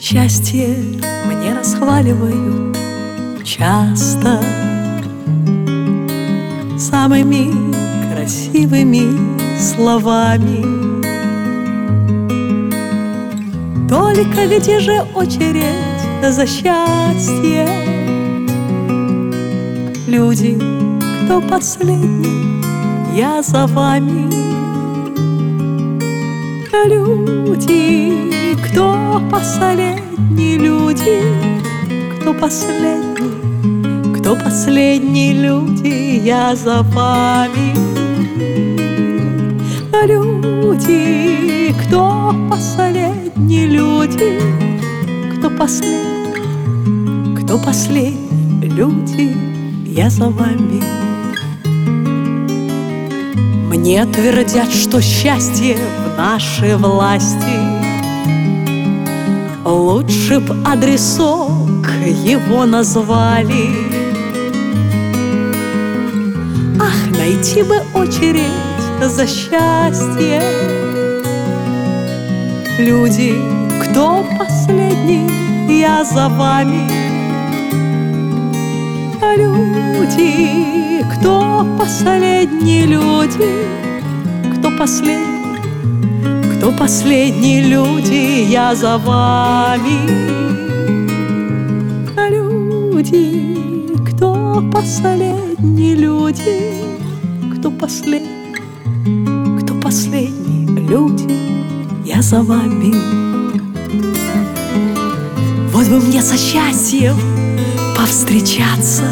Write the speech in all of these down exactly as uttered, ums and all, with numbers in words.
Счастье мне расхваливают часто самыми красивыми словами. Только где же очередь за счастье? Люди, кто последний, я за вами. Люди, кто последний, люди, кто последний, кто последний, люди, я за вами. Люди, кто последний, люди, кто последний, кто последний, люди, я за вами. Мне твердят, что счастье в нашей власти. Лучше б адресок его назвали. Ах, найти бы очередь за счастье. Люди, кто последний, я за вами. Люди, кто последний, люди, кто последний, кто последний, люди, я за вами. Люди, кто последний, люди, кто последний, кто последний, люди, я за вами. Вот бы мне со счастьем повстречаться.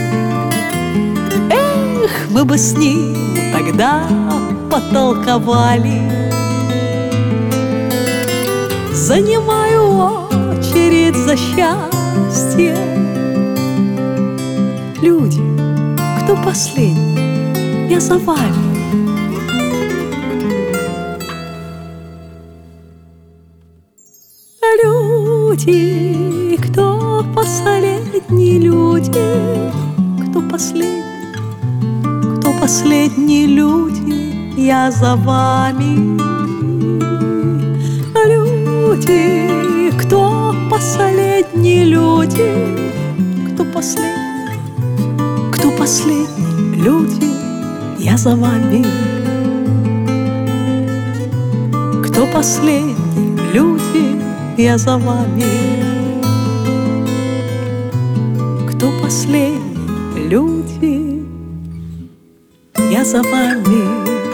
Эх, мы бы с ним тогда потолковали. Занимаю очередь за счастье. Люди, кто последний, я за вами. Люди, кто последний, люди, кто последний, кто последний, люди, я за вами. Люди, кто последний, люди, кто последний, кто последний, люди, я за вами. Кто последний, люди, я за вами. Кто последний, люди, я за вами.